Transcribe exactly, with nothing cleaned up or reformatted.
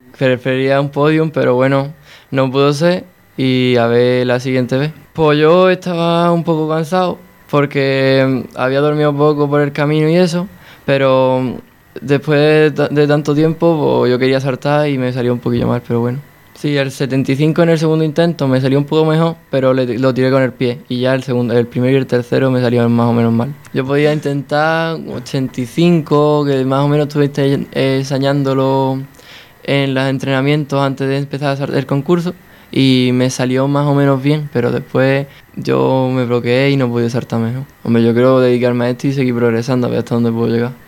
Prefería un podium, pero bueno, no pudo ser y a ver la siguiente vez. Pues yo estaba un poco cansado porque mm, había dormido poco por el camino y eso, pero mm, después de, de tanto tiempo pues, yo quería saltar y me salió un poquillo mal, pero bueno. Sí, el setenta y cinco en el segundo intento me salió un poco mejor, pero le- lo tiré con el pie y ya el segundo, el primero y el tercero me salieron más o menos mal. Yo podía intentar ochenta y cinco, que más o menos estuviste eh, ensayándolo en los entrenamientos antes de empezar a hacer el concurso y me salió más o menos bien, pero después yo me bloqueé y no pude saltar mejor. Hombre, yo quiero dedicarme a esto y seguir progresando a ver hasta dónde puedo llegar.